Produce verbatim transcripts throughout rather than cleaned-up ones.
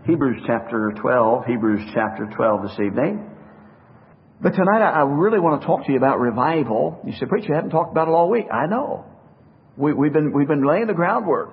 Hebrews chapter twelve, Hebrews chapter twelve this evening. But tonight I really want to talk to you about revival. You say, preacher, you haven't talked about it all week. I know. We, we've been we've been laying the groundwork.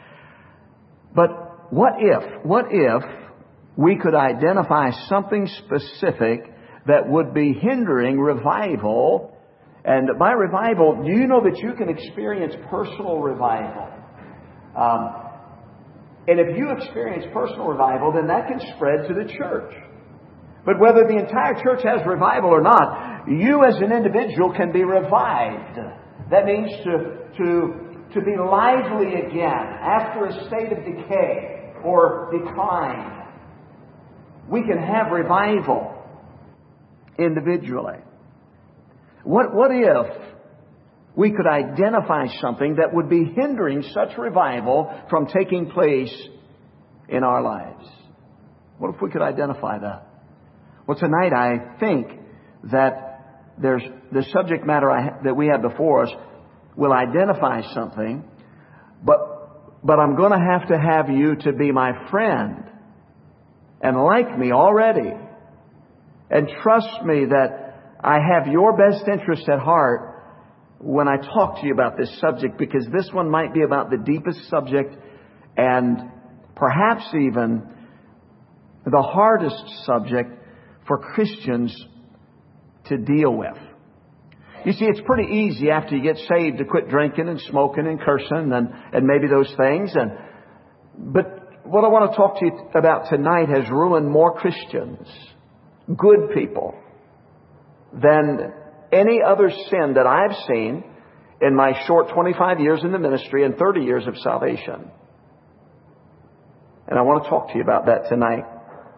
But what if, what if we could identify something specific that would be hindering revival? And by revival, do you know that you can experience personal revival? Um, and if you experience personal revival, then that can spread to the church. But whether the entire church has revival or not, you as an individual can be revived. That means to, to, to be lively again after a state of decay or decline. We can have revival individually. What, what if we could identify something that would be hindering such revival from taking place in our lives? What if we could identify that? Well, tonight I think that there's the subject matter I, that we have before us will identify something, but but I'm going to have to have you to be my friend and like me already and trust me that I have your best interest at heart when I talk to you about this subject, because this one might be about the deepest subject and perhaps even the hardest subject for Christians to deal with. You see, it's pretty easy after you get saved to quit drinking and smoking and cursing and, and maybe those things. And but what I want to talk to you about tonight has ruined more Christians, good people, than any other sin that I've seen in my short twenty-five years in the ministry and thirty years of salvation. And I want to talk to you about that tonight.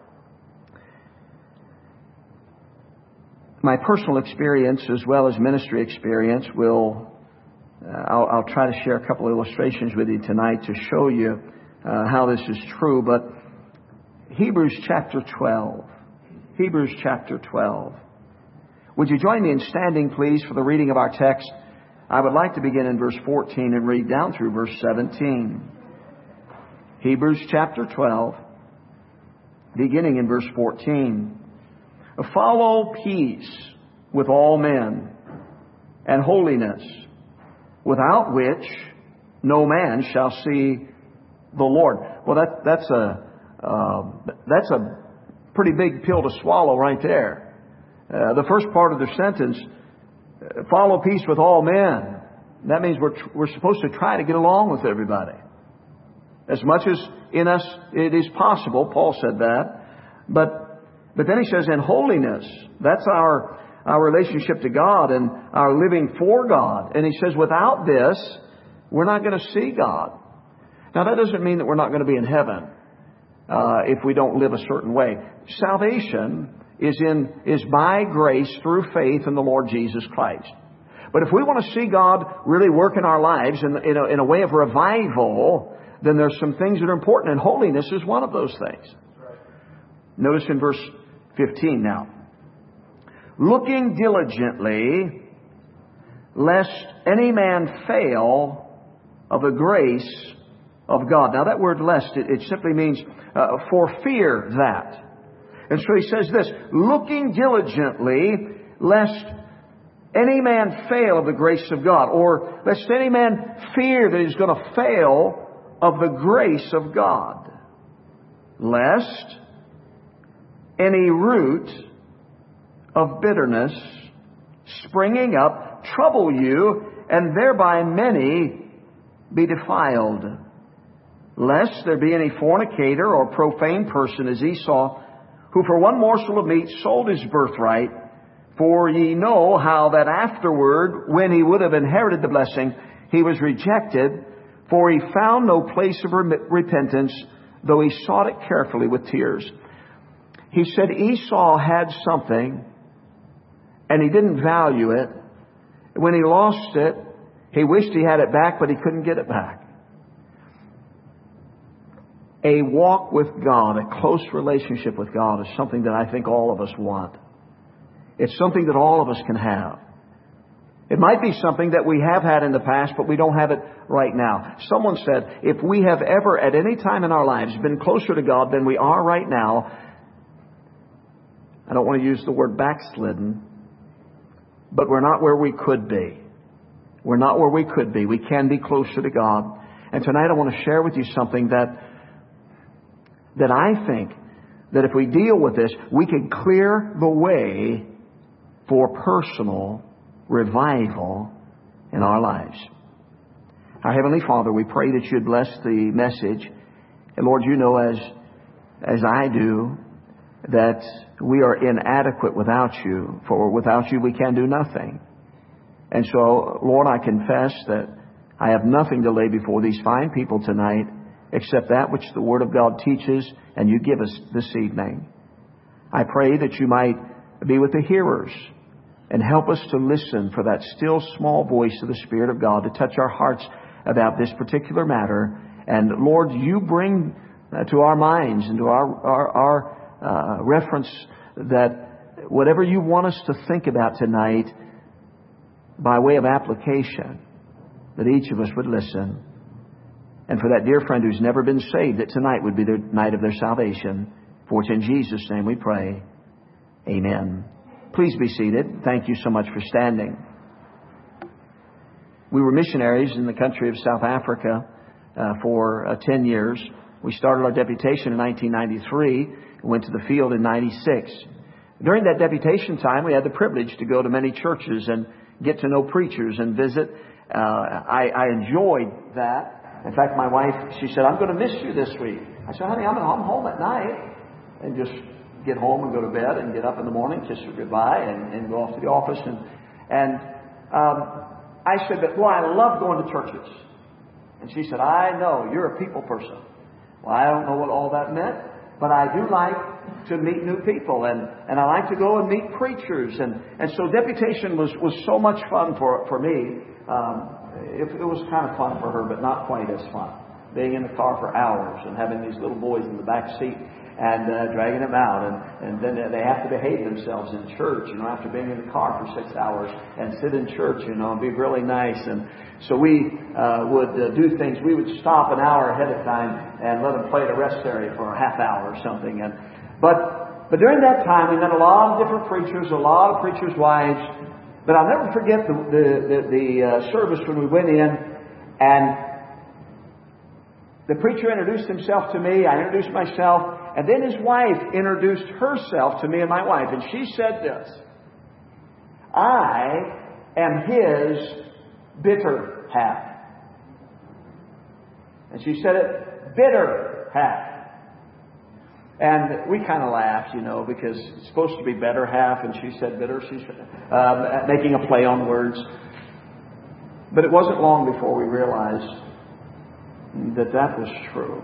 My personal experience as well as ministry experience will, uh, I'll, I'll try to share a couple of illustrations with you tonight to show you uh, how this is true. But Hebrews chapter twelve, Hebrews chapter twelve. Would you join me in standing, please, for the reading of our text? I would like to begin in verse fourteen and read down through verse seventeen. Hebrews chapter twelve, beginning in verse fourteen. Follow peace with all men and holiness, without which no man shall see the Lord. Well, that, that's a uh, that's a pretty big pill to swallow right there. Uh, the first part of the sentence, follow peace with all men. That means we're we're supposed to try to get along with everybody as much as in us it is possible. Paul said that, but. But then he says, in holiness, that's our, our relationship to God and our living for God. And he says, without this, we're not going to see God. Now, that doesn't mean that we're not going to be in heaven uh, if we don't live a certain way. Salvation is in is by grace through faith in the Lord Jesus Christ. But if we want to see God really work in our lives in, in, a, in a way of revival, then there's some things that are important, and holiness is one of those things. Notice in verse fifteen now. Looking diligently, lest any man fail of the grace of God. Now that word lest, it, it simply means uh, for fear that. And so he says this, looking diligently, lest any man fail of the grace of God, or lest any man fear that he's going to fail of the grace of God. Lest any root of bitterness springing up trouble you, and thereby many be defiled. Lest there be any fornicator or profane person as Esau, who for one morsel of meat sold his birthright. For ye know how that afterward, when he would have inherited the blessing, he was rejected, for he found no place of repentance, though he sought it carefully with tears. He said Esau had something and he didn't value it. When he lost it, he wished he had it back, but he couldn't get it back. A walk with God, a close relationship with God, is something that I think all of us want. It's something that all of us can have. It might be something that we have had in the past, but we don't have it right now. Someone said, if we have ever at any time in our lives been closer to God than we are right now, I don't want to use the word backslidden, but we're not where we could be. We're not where we could be. We can be closer to God. And tonight I want to share with you something that, that I think that if we deal with this, we can clear the way for personal revival in our lives. Our Heavenly Father, we pray that you'd bless the message. And Lord, you know as, as I do, that we are inadequate without you. For without you we can do nothing. And so, Lord, I confess that I have nothing to lay before these fine people tonight except that which the Word of God teaches and you give us this evening. I pray that you might be with the hearers and help us to listen for that still small voice of the Spirit of God to touch our hearts about this particular matter. And Lord, you bring uh, to our minds and to our, our, our uh, reference that whatever you want us to think about tonight by way of application, that each of us would listen. And for that dear friend who's never been saved, that tonight would be the night of their salvation. For it's in Jesus' name we pray. Amen. Please be seated. Thank you so much for standing. We were missionaries in the country of South Africa uh, for uh, ten years. We started our deputation in nineteen ninety-three and went to the field in ninety-six. During that deputation time, we had the privilege to go to many churches and get to know preachers and visit. Uh, I, I enjoyed that. In fact, my wife, she said, I'm going to miss you this week. I said, honey, I'm, I'm home at night. And just get home and go to bed and get up in the morning, kiss her goodbye, and, and go off to the office. And, and um, I said, but boy, I love going to churches. And she said, I know, you're a people person. Well, I don't know what all that meant, but I do like to meet new people. And, and I like to go and meet preachers. And, and so deputation was, was so much fun for, for me. Um, it, it was kind of fun for her, but not quite as fun. Being in the car for hours and having these little boys in the back seat and uh, dragging them out. And, and then they have to behave themselves in church, you know, after being in the car for six hours and sit in church, you know, and be really nice. And so we uh, would uh, do things. We would stop an hour ahead of time and let them play at a rest area for a half hour or something. And But, but during that time, we met a lot of different preachers, a lot of preachers' wives. But I'll never forget the, the, the, the uh, service when we went in and the preacher introduced himself to me. I introduced myself. And then his wife introduced herself to me and my wife. And she said this, I am his bitter half. And she said it, bitter half. And we kind of laughed, you know, because it's supposed to be better half. And she said bitter. She's um, making a play on words. But it wasn't long before we realized that that was true.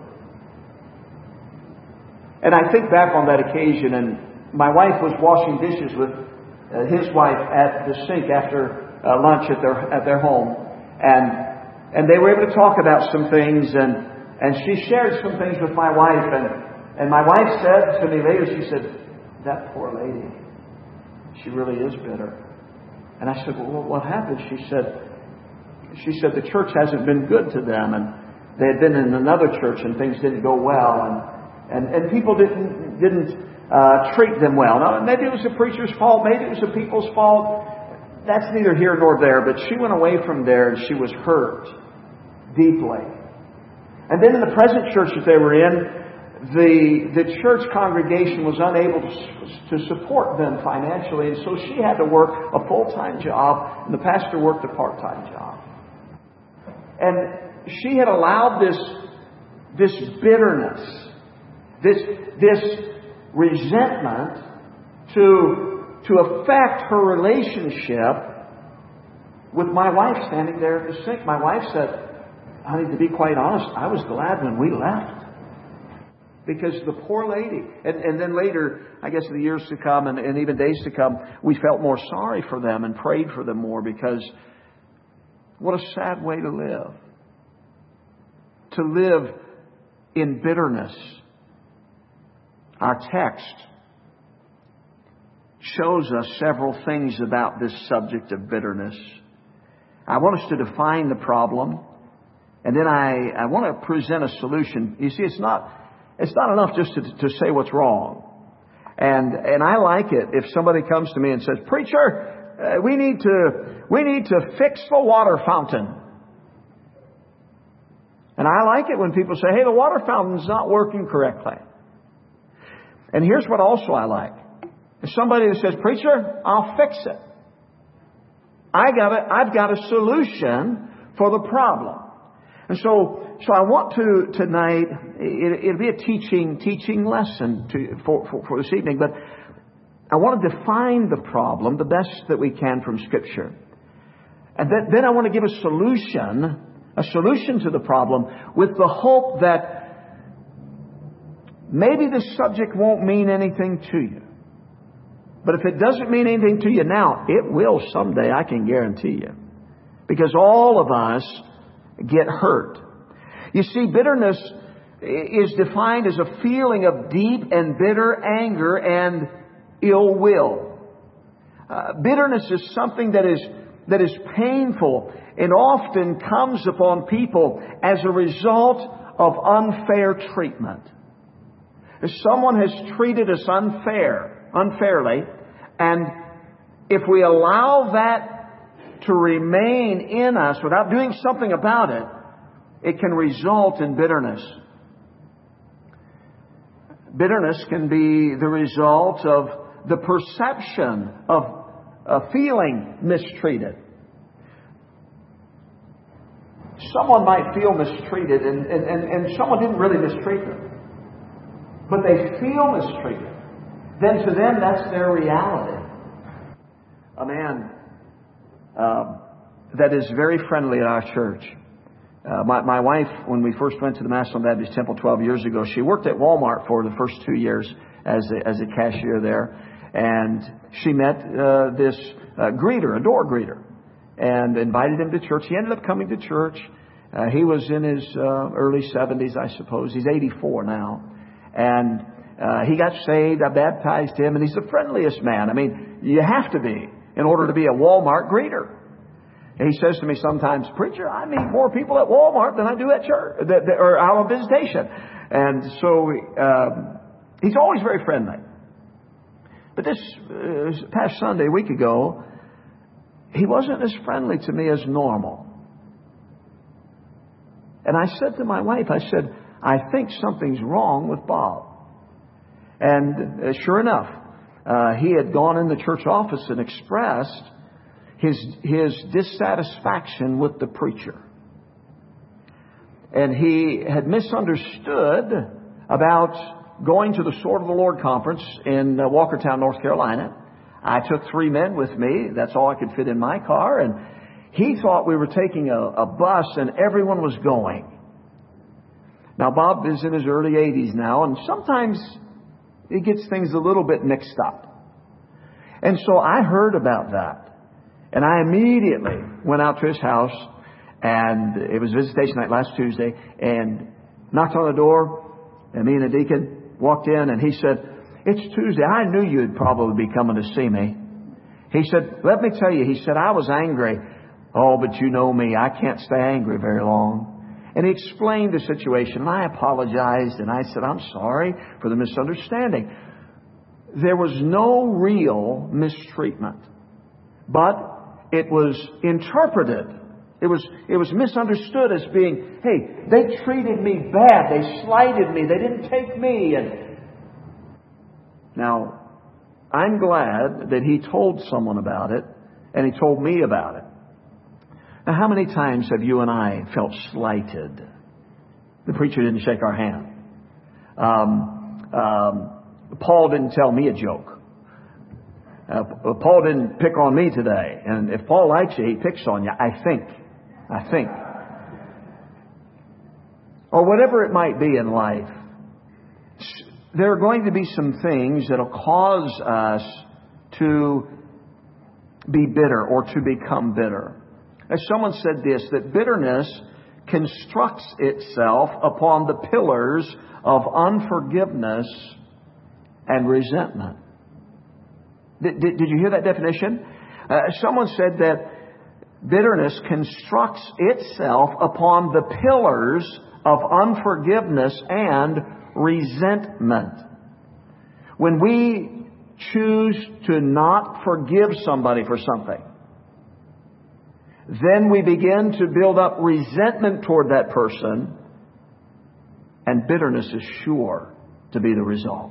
And I think back on that occasion, and my wife was washing dishes with uh, his wife at the sink after uh, lunch at their at their home, and and they were able to talk about some things, and and she shared some things with my wife, and and my wife said to me later, she said, "That poor lady, she really is bitter." And I said, "Well, what happened?" She said, "She said the church hasn't been good to them, and they had been in another church and things didn't go well, and and, and people didn't didn't uh, treat them well. Now, maybe it was the preacher's fault, maybe it was the people's fault. That's neither here nor there. But she went away from there and she was hurt deeply. And then in the present church that they were in, the the church congregation was unable to, to support them financially, and so she had to work a full-time job, and the pastor worked a part-time job. And she had allowed this, this bitterness, this, this resentment to, to affect her relationship with my wife standing there at the sink. My wife said, honey, to be quite honest, I was glad when we left. Because the poor lady, and, and then later, I guess in the years to come and, and even days to come, we felt more sorry for them and prayed for them more, because what a sad way to live. To live in bitterness. Our text shows us several things about this subject of bitterness. I want us to define the problem. And then I, I want to present a solution. You see, it's not, it's not enough just to, to say what's wrong. And, and I like it if somebody comes to me and says, "Preacher, uh, we need to, we need to fix the water fountain." And I like it when people say, "Hey, the water fountain's not working correctly." And here's what also I like. If somebody that says, "Preacher, I'll fix it. I got a, I've got a solution for the problem." And so, so I want to tonight. It, it'll be a teaching teaching lesson to, for, for for this evening. But I want to define the problem the best that we can from Scripture, and then, then I want to give a solution, a solution to the problem, with the hope that maybe this subject won't mean anything to you. But if it doesn't mean anything to you now, it will someday, I can guarantee you. Because all of us get hurt. You see, bitterness is defined as a feeling of deep and bitter anger and ill will. Uh, bitterness is something that is that is painful and often comes upon people as a result of unfair treatment. If someone has treated us unfair, unfairly, and if we allow that to remain in us without doing something about it, it can result in bitterness. Bitterness can be the result of the perception of uh, feeling mistreated. Someone might feel mistreated, and, and, and, and someone didn't really mistreat them, but they feel mistreated. Then to them, that's their reality. A man uh, that is very friendly at our church. Uh, my, my wife, when we first went to the Massillon Baptist Temple twelve years ago, she worked at Walmart for the first two years as a, as a cashier there. And she met uh, this uh, greeter, a door greeter, and invited him to church. He ended up coming to church. Uh, he was in his uh, early seventies, I suppose. He's eighty-four now. And uh, he got saved. I baptized him. And he's the friendliest man. I mean, you have to be in order to be a Walmart greeter. And he says to me sometimes, "Preacher, I meet more people at Walmart than I do at church, or out on visitation." And so um, he's always very friendly. But this uh, past Sunday, a week ago, he wasn't as friendly to me as normal. And I said to my wife, I said, "I think something's wrong with Bob." And uh, sure enough, uh, he had gone in the church office and expressed his his dissatisfaction with the preacher. And he had misunderstood about going to the Sword of the Lord conference in uh, Walkertown, North Carolina. I took three men with me. That's all I could fit in my car. And he thought we were taking a, a bus and everyone was going. Now, Bob is in his early eighties now, and sometimes he gets things a little bit mixed up. And so I heard about that. And I immediately went out to his house, and it was visitation night last Tuesday, and knocked on the door, and me and the deacon walked in, and he said, "It's Tuesday. I knew you'd probably be coming to see me." He said, "Let me tell you," he said, "I was angry." "Oh, but you know me. I can't stay angry very long." And he explained the situation, and I apologized, and I said, "I'm sorry for the misunderstanding." There was no real mistreatment, but it was interpreted. It was, it was misunderstood as being, "Hey, they treated me bad. They slighted me. They didn't take me." And now, I'm glad that he told someone about it, and he told me about it. Now, how many times have you and I felt slighted? The preacher didn't shake our hand. Um, um, Paul didn't tell me a joke. Uh, Paul didn't pick on me today. And if Paul likes you, he picks on you. I think. I think. Or whatever it might be in life. There are going to be some things that will cause us to be bitter or to become bitter. As someone said this, that bitterness constructs itself upon the pillars of unforgiveness and resentment. Did, did, did you hear that definition? Uh, someone said that bitterness constructs itself upon the pillars of unforgiveness and resentment. When we choose to not forgive somebody for something, then we begin to build up resentment toward that person, and bitterness is sure to be the result.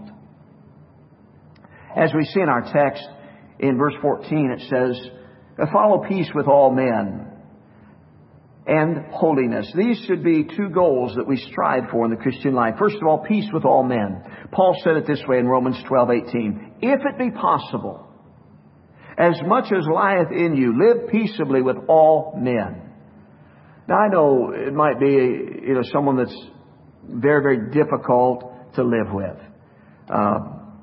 As we see in our text in verse fourteen, it says, "Follow peace with all men and holiness." These should be two goals that we strive for in the Christian life. First of all, peace with all men. Paul said it this way in Romans twelve eighteen, "If it be possible, as much as lieth in you, live peaceably with all men." Now I know it might be, you know, someone that's very, very difficult to live with. Uh,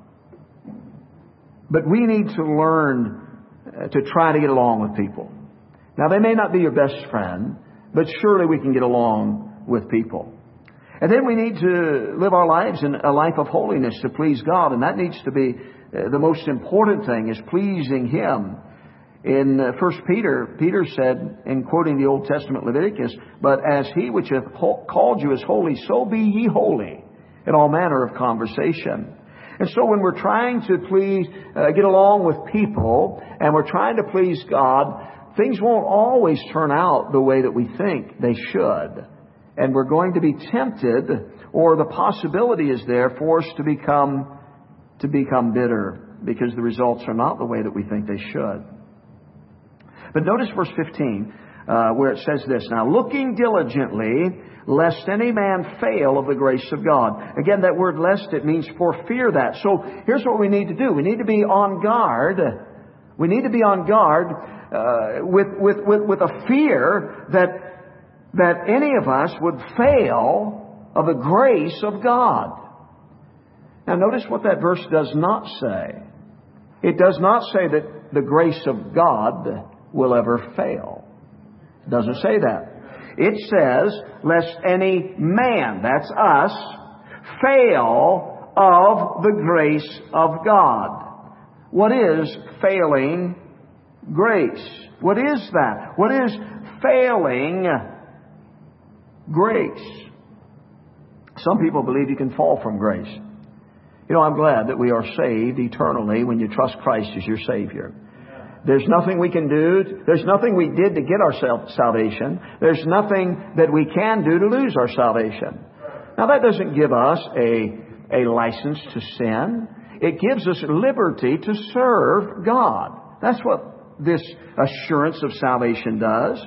but we need to learn to try to get along with people. Now they may not be your best friend, but surely we can get along with people. And then we need to live our lives in a life of holiness to please God. And that needs to be the most important thing, is pleasing Him. In First Peter, Peter said, in quoting the Old Testament Leviticus, "But as He which hath called you is holy, so be ye holy in all manner of conversation." And so when we're trying to please, uh, get along with people, and we're trying to please God, things won't always turn out the way that we think they should. And we're going to be tempted, or the possibility is there for us to become, to become bitter, because the results are not the way that we think they should. But notice verse fifteen, uh, where it says this, "Now looking diligently, lest any man fail of the grace of God." Again, that word "lest," it means for fear that. So here's what we need to do. We need to be on guard. We need to be on guard uh, with, with, with, with a fear that, that any of us would fail of the grace of God. Now notice what that verse does not say. It does not say that the grace of God will ever fail. It doesn't say that. It says, "Lest any man," that's us, "fail of the grace of God." What is failing grace? What is that? What is failing grace? Some people believe you can fall from grace. You know, I'm glad that we are saved eternally when you trust Christ as your Savior. There's nothing we can do. There's nothing we did to get our salvation. There's nothing that we can do to lose our salvation. Now, that doesn't give us a, a license to sin. It gives us liberty to serve God. That's what this assurance of salvation does.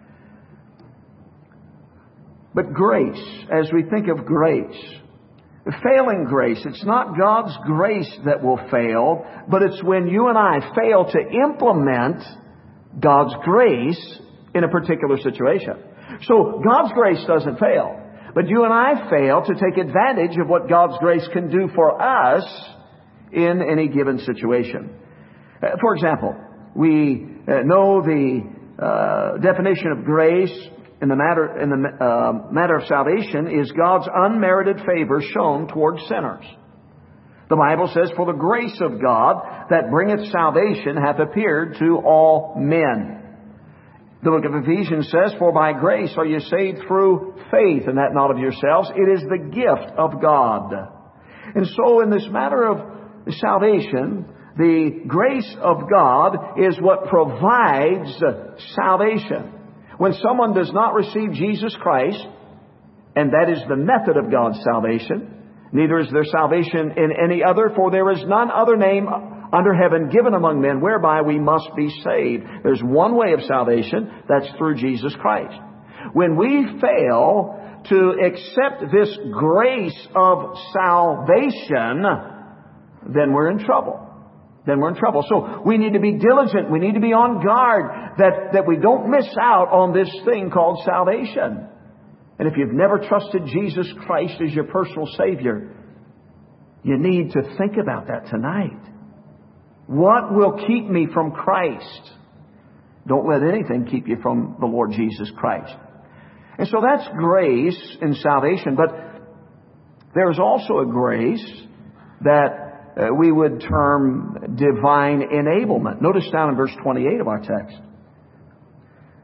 But grace, as we think of grace, failing grace, it's not God's grace that will fail, but it's when you and I fail to implement God's grace in a particular situation. So God's grace doesn't fail, but you and I fail to take advantage of what God's grace can do for us in any given situation. For example, we know the uh, definition of grace in the matter in the uh, matter of salvation is God's unmerited favor shown towards sinners. The Bible says, "For the grace of God that bringeth salvation hath appeared to all men." The book of Ephesians says, "For by grace are you saved through faith, and that not of yourselves. It is the gift of God." And so in this matter of salvation, the grace of God is what provides salvation. When someone does not receive Jesus Christ, and that is the method of God's salvation, neither is there salvation in any other, for there is none other name under heaven given among men whereby we must be saved. There's one way of salvation, that's through Jesus Christ. When we fail to accept this grace of salvation, then we're in trouble. Then we're in trouble. So we need to be diligent. We need to be on guard that, that we don't miss out on this thing called salvation. And if you've never trusted Jesus Christ as your personal Savior, you need to think about that tonight. What will keep me from Christ? Don't let anything keep you from the Lord Jesus Christ. And so that's grace in salvation. But there's also a grace that Uh, we would term divine enablement. Notice down in verse twenty-eight of our text.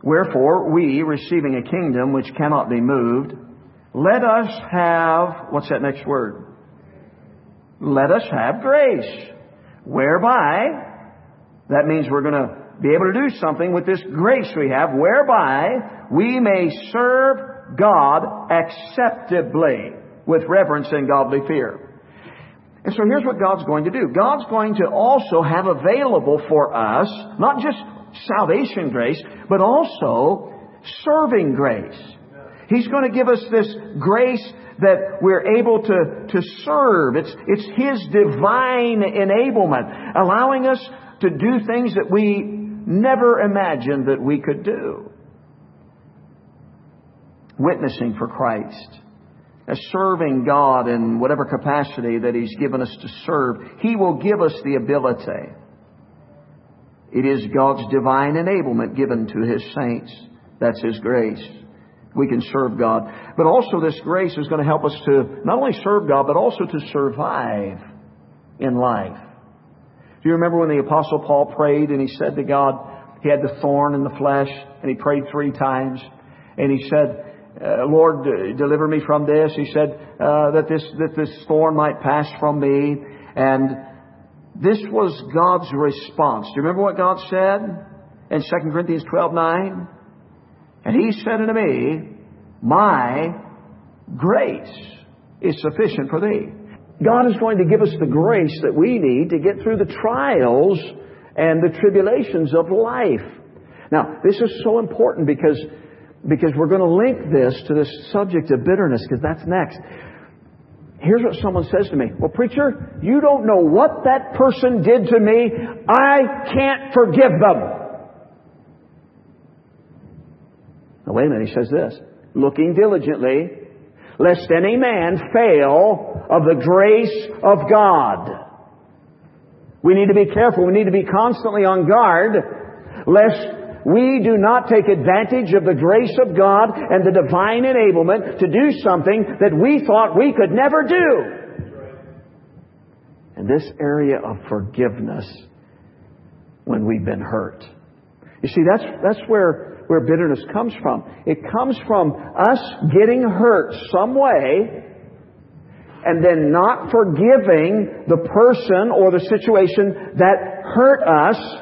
Wherefore, we, receiving a kingdom which cannot be moved, let us have, what's that next word? Let us have grace, whereby, that means we're going to be able to do something with this grace we have, whereby we may serve God acceptably with reverence and godly fear. And so here's what God's going to do. God's going to also have available for us, not just salvation grace, but also serving grace. He's going to give us this grace that we're able to, to serve. It's, it's His divine enablement, allowing us to do things that we never imagined that we could do. Witnessing for Christ, as serving God in whatever capacity that He's given us to serve. He will give us the ability. It is God's divine enablement given to His saints. That's His grace. We can serve God. But also this grace is going to help us to not only serve God, but also to survive in life. Do you remember when the Apostle Paul prayed and he said to God, he had the thorn in the flesh, and he prayed three times, and he said, Uh, Lord, uh, deliver me from this. He said uh, that this that this thorn might pass from me. And this was God's response. Do you remember what God said in Second Corinthians twelve nine? And He said unto me, my grace is sufficient for thee. God is going to give us the grace that we need to get through the trials and the tribulations of life. Now, this is so important because Because we're going to link this to this subject of bitterness, because that's next. Here's what someone says to me. Well, preacher, you don't know what that person did to me. I can't forgive them. Now, wait a minute. He says this. Looking diligently, lest any man fail of the grace of God. We need to be careful. We need to be constantly on guard, lest we do not take advantage of the grace of God and the divine enablement to do something that we thought we could never do. And this area of forgiveness when we've been hurt. You see, that's that's where, where bitterness comes from. It comes from us getting hurt some way and then not forgiving the person or the situation that hurt us.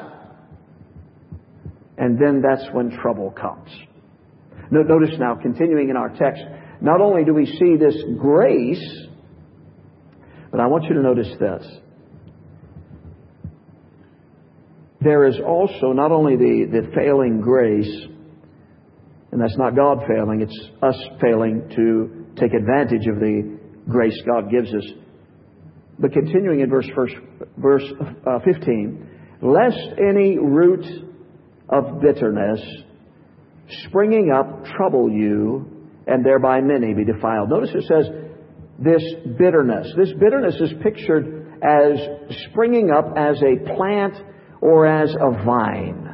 And then that's when trouble comes. Notice now, continuing in our text, not only do we see this grace, but I want you to notice this. There is also not only the, the failing grace, and that's not God failing, it's us failing to take advantage of the grace God gives us. But continuing in verse, verse, verse uh, fifteen, lest any root of bitterness springing up trouble you, and thereby many be defiled. Notice it says this bitterness. This bitterness is pictured as springing up as a plant or as a vine.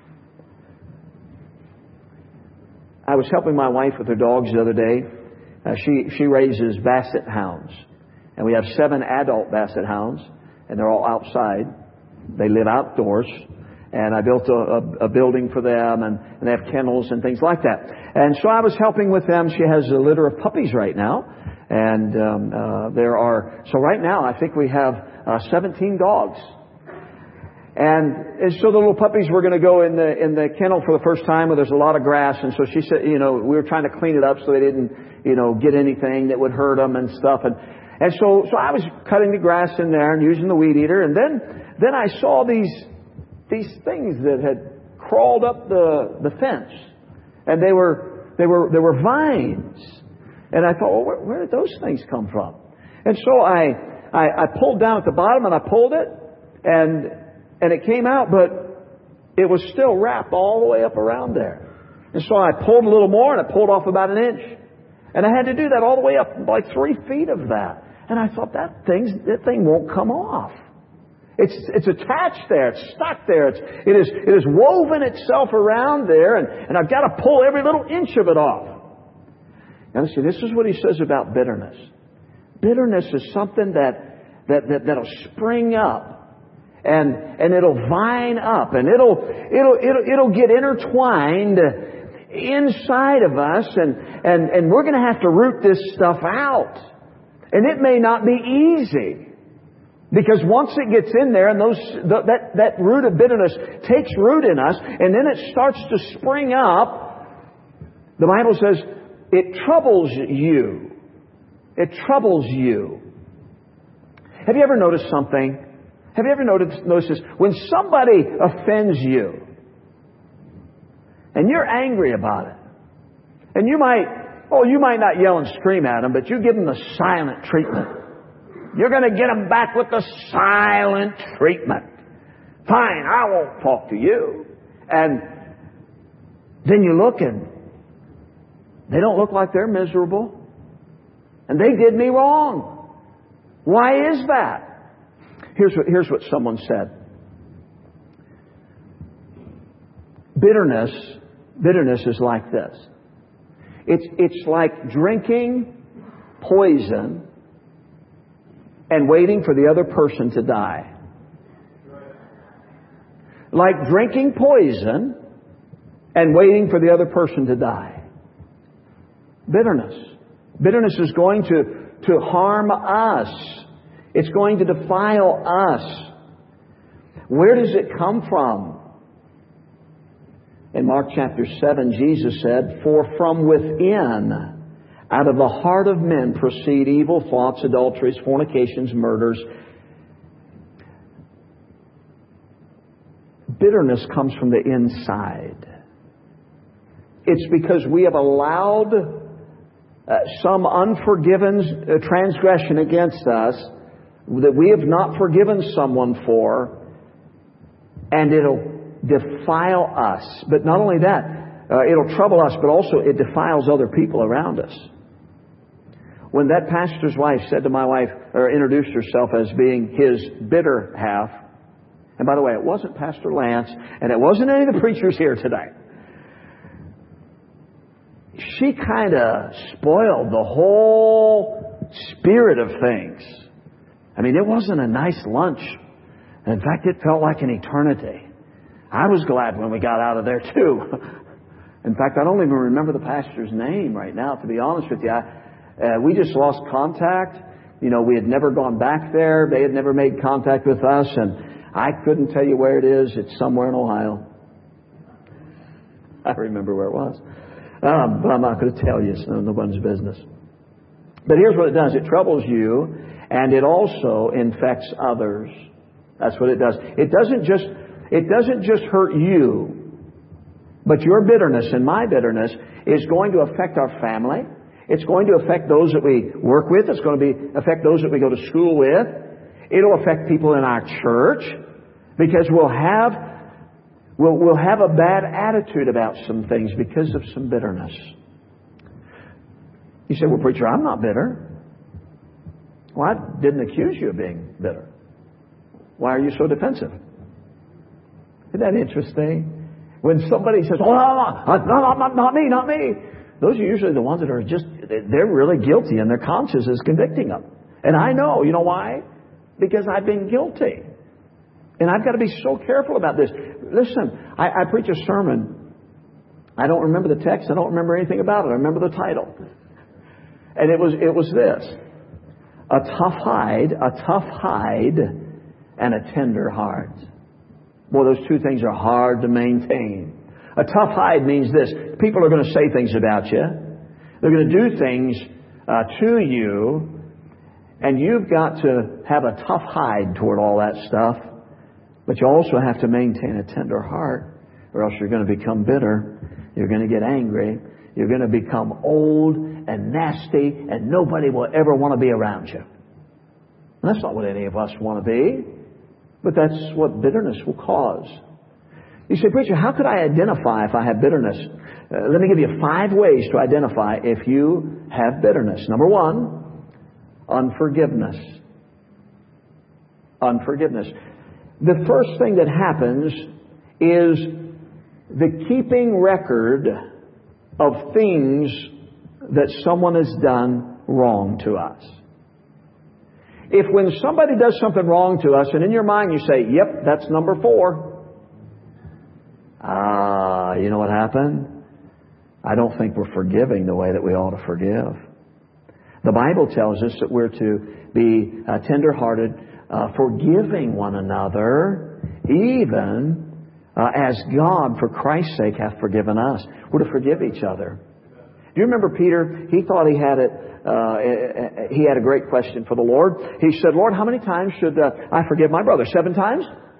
I was helping my wife with her dogs the other day. Uh, she she raises basset hounds, and we have seven adult basset hounds, and they're all outside. They live outdoors. And I built a, a, a building for them, and, and they have kennels and things like that. And so I was helping with them. She has a litter of puppies right now. And um, uh, there are, so right now I think we have uh, seventeen dogs. And, and so the little puppies were going to go in the in the kennel for the first time where there's a lot of grass. And so she said, you know, we were trying to clean it up so they didn't, you know, get anything that would hurt them and stuff. And and so so I was cutting the grass in there and using the weed eater. And then then I saw these... These things that had crawled up the, the fence, and they were they were they were vines, and I thought, well, where, where did those things come from? And so I, I I pulled down at the bottom, and I pulled it, and and it came out, but it was still wrapped all the way up around there. And so I pulled a little more, and I pulled off about an inch, and I had to do that all the way up, like three feet of that. And I thought that thing's that thing won't come off. It's it's attached there. It's stuck there. It's, it is it is woven itself around there, and, and I've got to pull every little inch of it off. Now, see, this is what he says about bitterness. Bitterness is something that, that, that, that'll spring up. and, and it'll vine up, and it'll, it'll, it'll, it'll get intertwined inside of us, and, and, and we're going to have to root this stuff out. And it may not be easy. Because once it gets in there and those, that, that root of bitterness takes root in us, and then it starts to spring up, the Bible says it troubles you. It troubles you. Have you ever noticed something? Have you ever noticed, noticed this? When somebody offends you, and you're angry about it, and you might, oh, you might not yell and scream at them, but you give them the silent treatment. You're going to get them back with the silent treatment. Fine, I won't talk to you. And then you look and they don't look like they're miserable. And they did me wrong. Why is that? Here's what, here's what someone said. Bitterness, bitterness is like this. It's, it's like drinking poison and waiting for the other person to die. Like drinking poison and waiting for the other person to die. Bitterness. Bitterness is going to, to harm us. It's going to defile us. Where does it come from? In Mark chapter seven, Jesus said, "For from within, out of the heart of men proceed evil thoughts, adulteries, fornications, murders." Bitterness comes from the inside. It's because we have allowed uh, some unforgiven uh, transgression against us that we have not forgiven someone for, and it'll defile us. But not only that, uh, it'll trouble us, but also it defiles other people around us. When that pastor's wife said to my wife, or introduced herself as being his bitter half, and by the way, it wasn't Pastor Lance, and it wasn't any of the preachers here today. She kind of spoiled the whole spirit of things. I mean, it wasn't a nice lunch. In fact, it felt like an eternity. I was glad when we got out of there too. In fact, I don't even remember the pastor's name right now, to be honest with you. I, uh, we just lost contact. You know, we had never gone back there. They had never made contact with us, and I couldn't tell you where it is. It's somewhere in Ohio. I remember where it was. Um, but I'm not going to tell you. It's no one's business. But here's what it does. It troubles you, and it also infects others. That's what it does. It doesn't just, it doesn't just hurt you, but your bitterness and my bitterness is going to affect our family. It's going to affect those that we work with. It's going to be affect those that we go to school with. It'll affect people in our church, because we'll have we'll, we'll have a bad attitude about some things because of some bitterness. You say, "Well, preacher, I'm not bitter." Well, I didn't accuse you of being bitter. Why are you so defensive? Isn't that interesting? When somebody says, "Oh, no, no, no, no, not me, not me," those are usually the ones that are just, they're really guilty and their conscience is convicting them. And I know. You know why? Because I've been guilty. And I've got to be so careful about this. Listen, I, I preach a sermon. I don't remember the text. I don't remember anything about it. I remember the title. And it was, it was this. A tough hide, a tough hide, and a tender heart. Boy, those two things are hard to maintain. A tough hide means this. People are going to say things about you. They're going to do things uh, to you. And you've got to have a tough hide toward all that stuff. But you also have to maintain a tender heart, or else you're going to become bitter. You're going to get angry. You're going to become old and nasty, and nobody will ever want to be around you. And that's not what any of us want to be. But that's what bitterness will cause. You say, "Preacher, how could I identify if I have bitterness?" Uh, let me give you five ways to identify if you have bitterness. Number one, unforgiveness. Unforgiveness. The first thing that happens is the keeping record of things that someone has done wrong to us. If when somebody does something wrong to us and in your mind you say, yep, that's number four. Ah, you know what happened? I don't think we're forgiving the way that we ought to forgive. The Bible tells us that we're to be uh, tender-hearted, uh, forgiving one another, even uh, as God, for Christ's sake, hath forgiven us. We're to forgive each other. Do you remember Peter? He thought he had it. Uh, he had a great question for the Lord. He said, Lord, how many times should uh, I forgive my brother? Seven times?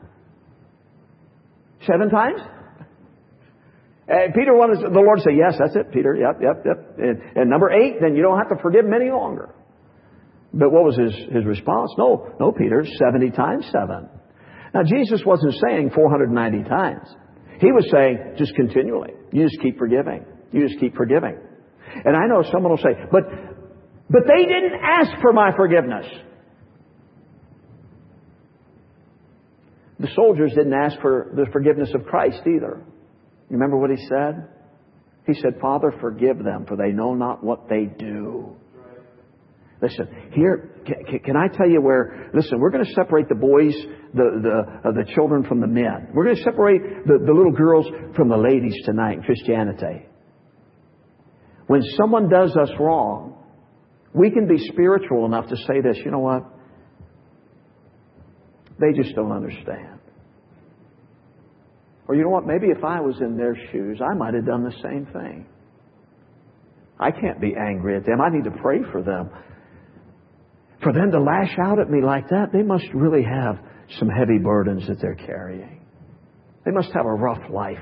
Seven times? And Peter wanted the Lord to say, yes, that's it, Peter. Yep, yep, yep. And, and number eight, then you don't have to forgive him any longer. But what was his, his response? No, no, Peter, seventy times seven. Now, Jesus wasn't saying four hundred ninety times. He was saying just continually. You just keep forgiving. You just keep forgiving. And I know someone will say, but, but they didn't ask for my forgiveness. The soldiers didn't ask for the forgiveness of Christ either. You remember what he said? He said, Father, forgive them, for they know not what they do. Listen, here, can, can I tell you where, listen, we're going to separate the boys, the the, uh, the children from the men. We're going to separate the, the little girls from the ladies tonight in Christianity. When someone does us wrong, we can be spiritual enough to say this, you know what? They just don't understand. Or you know what? Maybe if I was in their shoes, I might have done the same thing. I can't be angry at them. I need to pray for them. For them to lash out at me like that, they must really have some heavy burdens that they're carrying. They must have a rough life.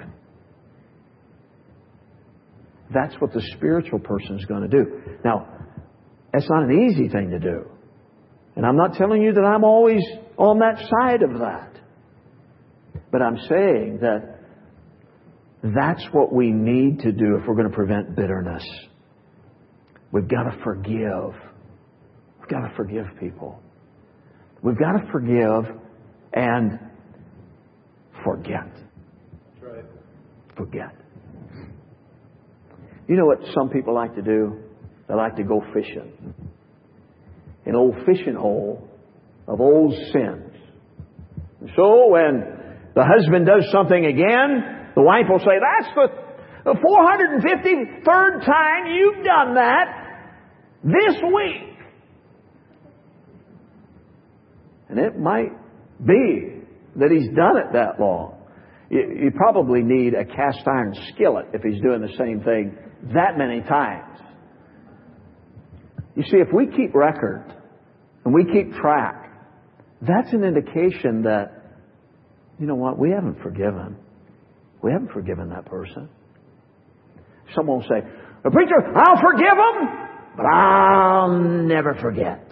That's what the spiritual person is going to do. Now, that's not an easy thing to do. And I'm not telling you that I'm always on that side of that. But I'm saying that that's what we need to do if we're going to prevent bitterness. We've got to forgive. We've got to forgive people. We've got to forgive and forget. That's right. Forget. You know what some people like to do? They like to go fishing. An old fishing hole of old sins. And so when the husband does something again, the wife will say, that's the, the four hundred fifty-third time you've done that this week. And it might be that he's done it that long. You, you probably need a cast iron skillet if he's doing the same thing that many times. You see, if we keep record and we keep track, that's an indication that, you know what, we haven't forgiven. We haven't forgiven that person. Someone will say, preacher, I'll forgive them, but I'll never forget.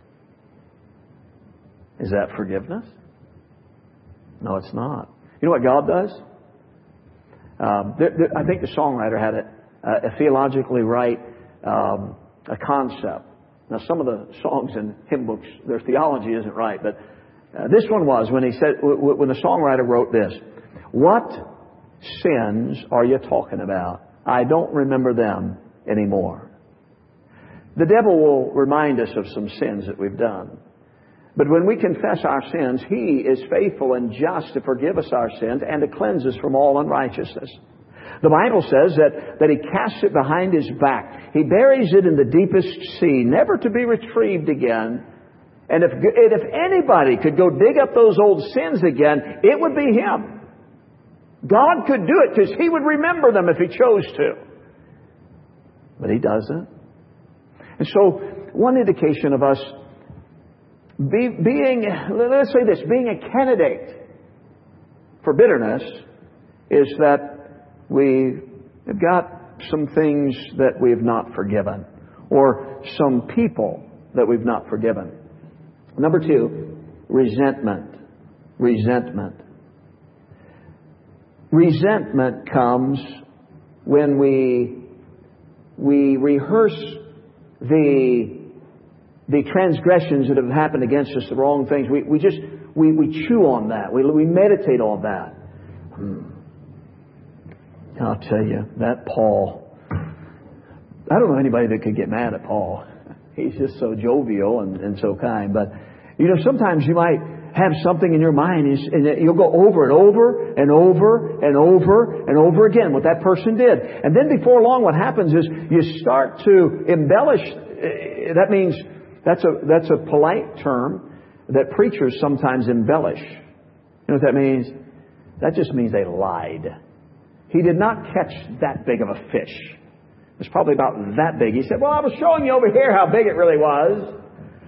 Is that forgiveness? No, it's not. You know what God does? Um, there, there, I think the songwriter had it uh, a theologically right um, a concept. Now, some of the songs in hymn books, their theology isn't right, but uh, this one was when he said, w- when the songwriter wrote this: "What sins are you talking about? I don't remember them anymore." The devil will remind us of some sins that we've done. But when we confess our sins, He is faithful and just to forgive us our sins and to cleanse us from all unrighteousness. The Bible says that, that He casts it behind His back. He buries it in the deepest sea, never to be retrieved again. And if, if anybody could go dig up those old sins again, it would be Him. God could do it because He would remember them if He chose to. But He doesn't. And so, one indication of us be, being, let's say this, being a candidate for bitterness is that we have got some things that we have not forgiven, or some people that we've not forgiven. Number two, resentment. Resentment. Resentment comes when we we rehearse the the transgressions that have happened against us, the wrong things. We we just we, we chew on that. We we meditate on that. Hmm. I'll tell you, that Paul, I don't know anybody that could get mad at Paul. He's just so jovial and, and so kind. But You know, sometimes you might have something in your mind and you'll go over and over and over and over and over again what that person did. And then before long what happens is you start to embellish. That means that's a, that's a polite term that preachers sometimes embellish. You know what that means? That just means they lied. He did not catch that big of a fish. It was probably about that big. He said, well, I was showing you over here how big it really was.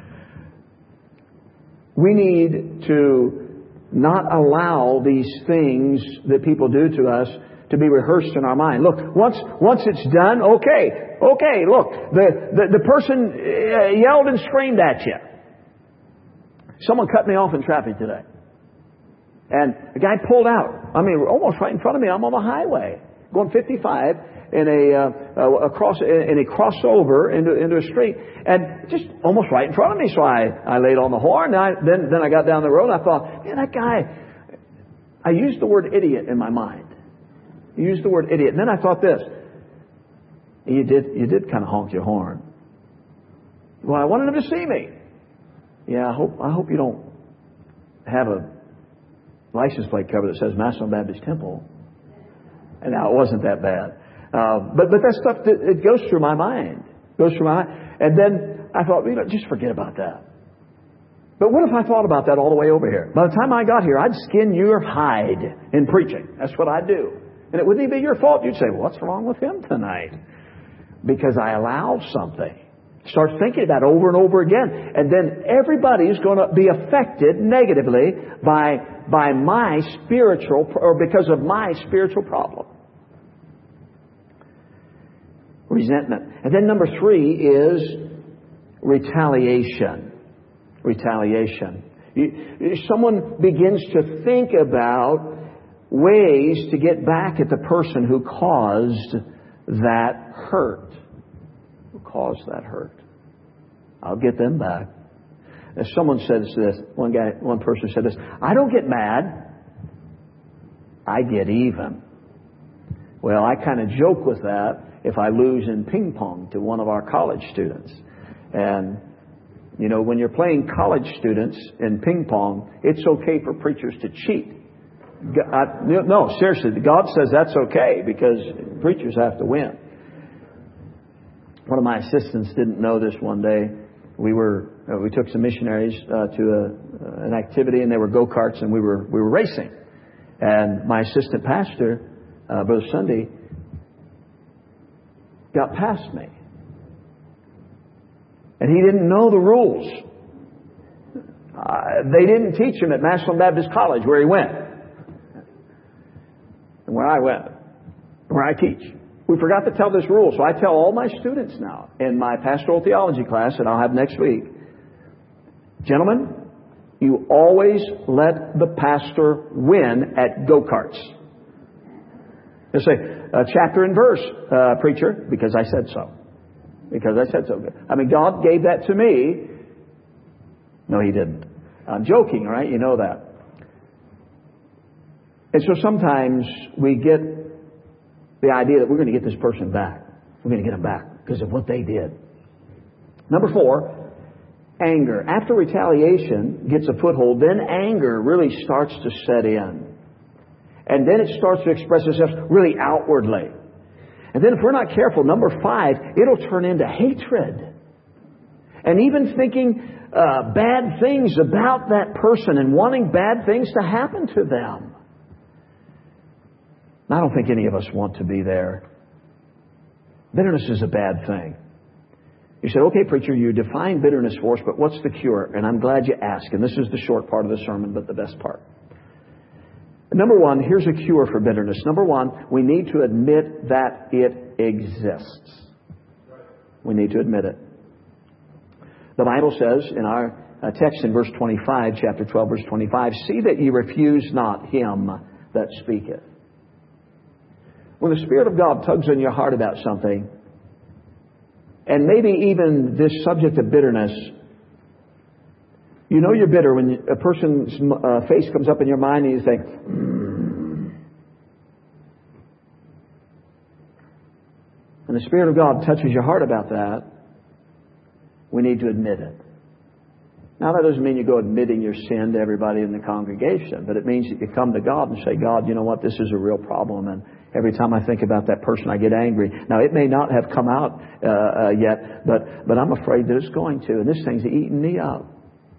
We need to not allow these things that people do to us to be rehearsed in our mind. Look, once once it's done, okay, okay, look, the, the, the person yelled and screamed at you. Someone cut me off in traffic today. And a guy pulled out. I mean, almost right in front of me. I'm on the highway, going fifty-five in a uh, across in a crossover into into a street, and just almost right in front of me. So I, I laid on the horn. And I, then then I got down the road. And I thought, man, that guy. I used the word idiot in my mind. I used the word idiot, and then I thought this. You did you did kind of honk your horn. Well, I wanted him to see me. Yeah, I hope I hope you don't have a license plate cover that says Massillon Baptist Temple. And now it wasn't that bad. Uh, but but that stuff, that, it goes through my mind. Goes through my mind. And then I thought, you know, just forget about that. But what if I thought about that all the way over here? By the time I got here, I'd skin your hide in preaching. That's what I'd do. And it wouldn't even be your fault. You'd say, well, what's wrong with him tonight? Because I allowed something. Start thinking about it over and over again. And then everybody's going to be affected negatively by, by my spiritual, or because of my spiritual problem. Resentment. And then number three is retaliation. Retaliation. You, someone begins to think about ways to get back at the person who caused that hurt. Who caused that hurt. I'll get them back. As someone says this, one guy, one person said this, I don't get mad, I get even. Well, I kind of joke with that if I lose in ping pong to one of our college students. And, you know, when you're playing college students in ping pong, it's okay for preachers to cheat. I, no, seriously, God says that's okay because preachers have to win. One of my assistants didn't know this one day. We were uh, we took some missionaries uh, to a, uh, an activity, and they were go-karts, and we were we were racing. And my assistant pastor, uh, Brother Sunday, got past me, and he didn't know the rules. Uh, they didn't teach him at Massillon Baptist College where he went, and where I went, where I teach. We forgot to tell this rule, so I tell all my students now in my pastoral theology class that I'll have next week. Gentlemen, you always let the pastor win at go-karts. They say, uh, chapter and verse, uh, preacher, because I said so. Because I said so. I mean, God gave that to me. No, He didn't. I'm joking, right? You know that. And so sometimes we get the idea that we're going to get this person back. We're going to get them back because of what they did. Number four, anger. After retaliation gets a foothold, then anger really starts to set in. And then it starts to express itself really outwardly. And then if we're not careful, number five, it'll turn into hatred. And even thinking uh, bad things about that person and wanting bad things to happen to them. I don't think any of us want to be there. Bitterness is a bad thing. You said, okay, preacher, you define bitterness for us, but what's the cure? And I'm glad you asked. And this is the short part of the sermon, but the best part. Number one, here's a cure for bitterness. Number one, we need to admit that it exists. We need to admit it. The Bible says in our text in verse twenty-five, chapter twelve, verse twenty-five, see that ye refuse not him that speaketh. When the Spirit of God tugs on your heart about something, and maybe even this subject of bitterness, you know you're bitter when a person's uh, face comes up in your mind and you think, mm. When the Spirit of God touches your heart about that, we need to admit it. Now, that doesn't mean you go admitting your sin to everybody in the congregation, but it means that you come to God and say, God, you know what, this is a real problem, and every time I think about that person, I get angry. Now, it may not have come out uh, uh, yet, but, but I'm afraid that it's going to, and this thing's eating me up.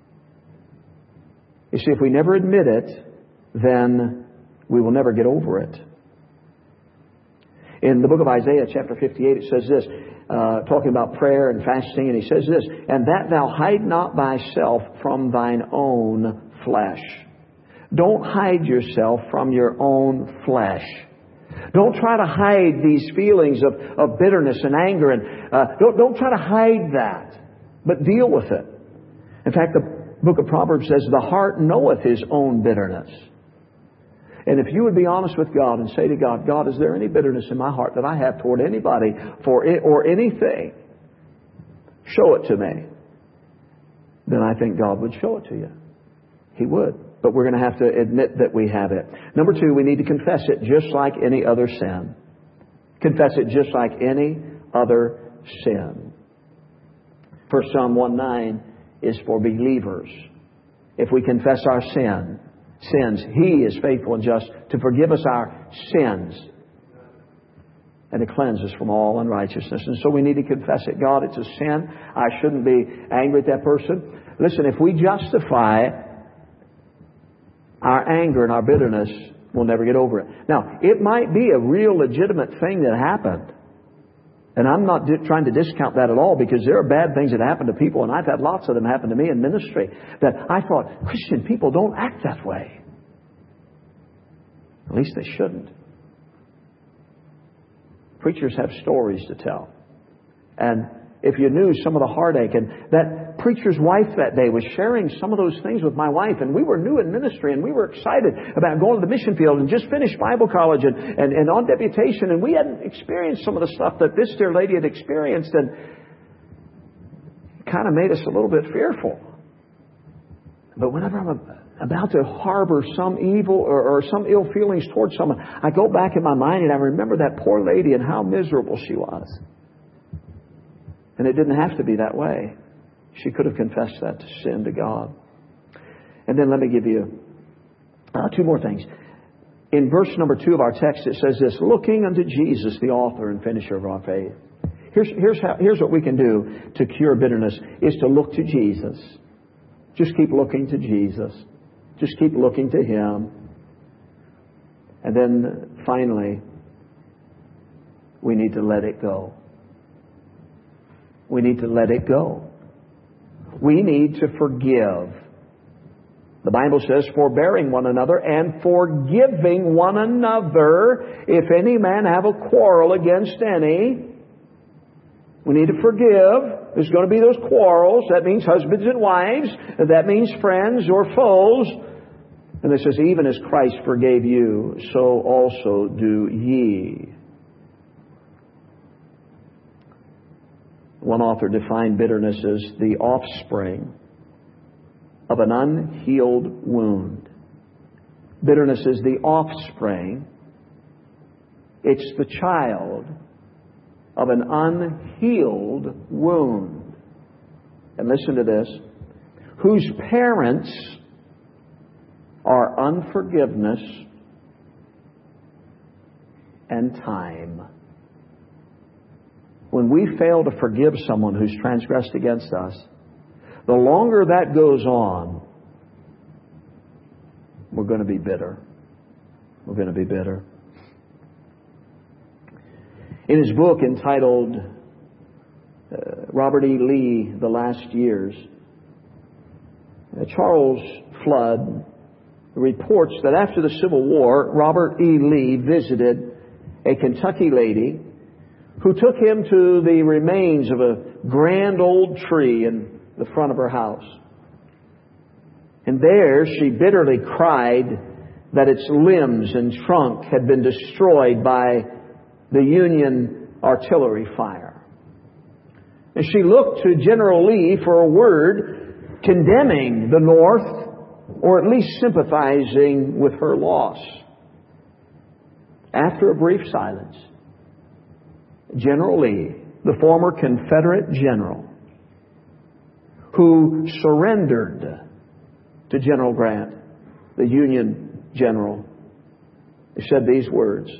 You see, if we never admit it, then we will never get over it. In the book of Isaiah, chapter fifty-eight, it says this, uh, talking about prayer and fasting, and he says this, and that thou hide not thyself from thine own flesh. Don't hide yourself from your own flesh. Don't try to hide these feelings of, of bitterness and anger, and uh, don't, don't try to hide that, but deal with it. In fact, the book of Proverbs says, the heart knoweth his own bitterness. And if you would be honest with God and say to God, God, is there any bitterness in my heart that I have toward anybody for it or anything? Show it to me. Then I think God would show it to you. He would. But we're going to have to admit that we have it. Number two, we need to confess it just like any other sin. Confess it just like any other sin. First John one nine is for believers. If we confess our sin, sins, He is faithful and just to forgive us our sins and to cleanse us from all unrighteousness. And so we need to confess it. God, it's a sin. I shouldn't be angry at that person. Listen, if we justify our anger and our bitterness, we'll never get over it. Now, it might be a real legitimate thing that happened. And I'm not di- trying to discount that at all, because there are bad things that happen to people, and I've had lots of them happen to me in ministry, that I thought, Christian people don't act that way. At least they shouldn't. Preachers have stories to tell. And if you knew some of the heartache, and that preacher's wife that day was sharing some of those things with my wife, and we were new in ministry, and we were excited about going to the mission field and just finished Bible college and, and, and on deputation, and we hadn't experienced some of the stuff that this dear lady had experienced, and it kind of made us a little bit fearful. But whenever I'm about to harbor some evil or, or some ill feelings towards someone, I go back in my mind and I remember that poor lady and how miserable she was. And it didn't have to be that way. She could have confessed that sin to God. And then let me give you uh, two more things. In verse number two of our text, it says this, looking unto Jesus, the author and finisher of our faith. Here's, here's, how, here's what we can do to cure bitterness, is to look to Jesus. Just keep looking to Jesus. Just keep looking to Him. And then finally, we need to let it go. We need to let it go. We need to forgive. The Bible says, forbearing one another and forgiving one another, if any man have a quarrel against any. We need to forgive. There's going to be those quarrels. That means husbands and wives. That means friends or foes. And it says, even as Christ forgave you, so also do ye. One author defined bitterness as the offspring of an unhealed wound. Bitterness is the offspring. It's the child of an unhealed wound. And listen to this. Whose parents are unforgiveness and time. When we fail to forgive someone who's transgressed against us, the longer that goes on, we're going to be bitter. We're going to be bitter. In his book entitled uh, Robert E. Lee, The Last Years, uh, Charles Flood reports that after the Civil War, Robert E. Lee visited a Kentucky lady who took him to the remains of a grand old tree in the front of her house. And there she bitterly cried that its limbs and trunk had been destroyed by the Union artillery fire. And she looked to General Lee for a word condemning the North, or at least sympathizing with her loss. After a brief silence, General Lee, the former Confederate general, who surrendered to General Grant, the Union general. He said these words,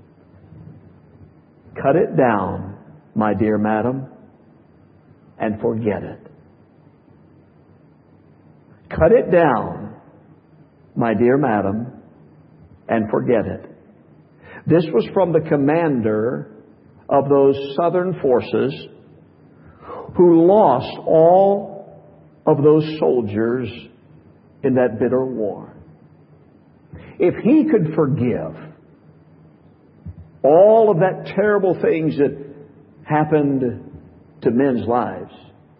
"Cut it down, my dear madam, and forget it. Cut it down, my dear madam, and forget it." This was from the commander of those Southern forces who lost all of those soldiers in that bitter war. If he could forgive all of that terrible things that happened to men's lives,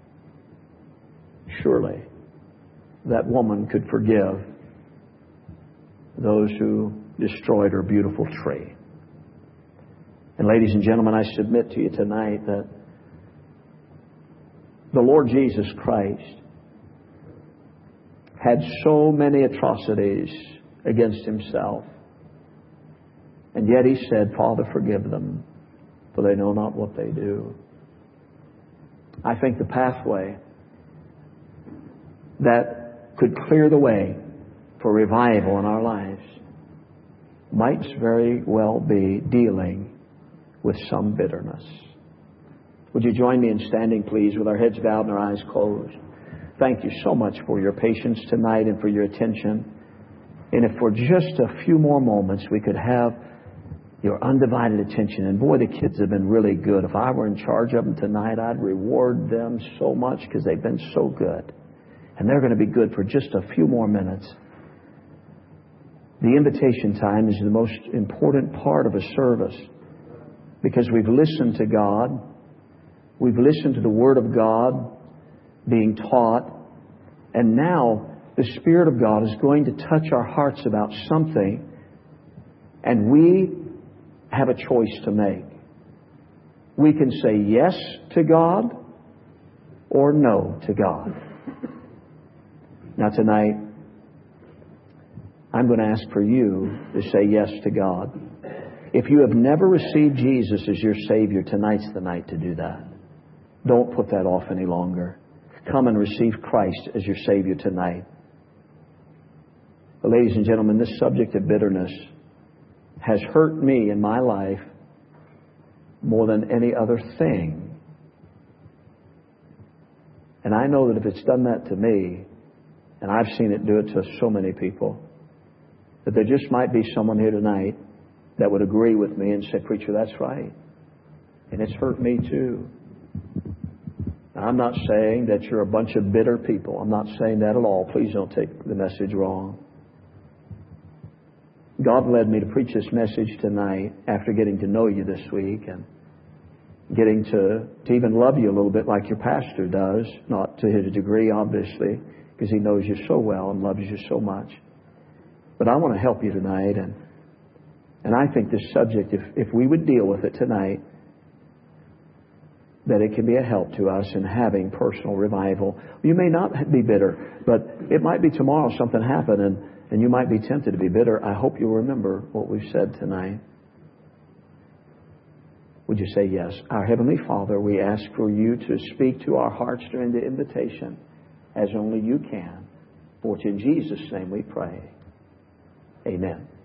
surely that woman could forgive those who destroyed her beautiful tree. And ladies and gentlemen, I submit to you tonight that the Lord Jesus Christ had so many atrocities against Himself. And yet He said, "Father, forgive them, for they know not what they do." I think the pathway that could clear the way for revival in our lives might very well be dealing with some bitterness. Would you join me in standing, please, with our heads bowed and our eyes closed? Thank you so much for your patience tonight and for your attention. And if for just a few more moments we could have your undivided attention. And boy, the kids have been really good. If I were in charge of them tonight, I'd reward them so much because they've been so good. And they're going to be good for just a few more minutes. The invitation time is the most important part of a service because we've listened to God. We've listened to the Word of God being taught. And now the Spirit of God is going to touch our hearts about something. And we have a choice to make. We can say yes to God or no to God. Now tonight, I'm going to ask for you to say yes to God. If you have never received Jesus as your Savior, tonight's the night to do that. Don't put that off any longer. Come and receive Christ as your Savior tonight. But ladies and gentlemen, this subject of bitterness has hurt me in my life more than any other thing. And I know that if it's done that to me, and I've seen it do it to so many people, that there just might be someone here tonight that would agree with me and say, "Preacher, that's right. And it's hurt me too." Now, I'm not saying that you're a bunch of bitter people. I'm not saying that at all. Please don't take the message wrong. God led me to preach this message tonight after getting to know you this week and getting to, to even love you a little bit like your pastor does. Not to his degree, obviously, because he knows you so well and loves you so much. But I want to help you tonight. And and I think this subject, if, if we would deal with it tonight, that it can be a help to us in having personal revival. You may not be bitter, but it might be tomorrow something happened and And you might be tempted to be bitter. I hope you'll remember what we've said tonight. Would you say yes? Our Heavenly Father, we ask for you to speak to our hearts during the invitation as only you can. For it's in Jesus' name we pray. Amen.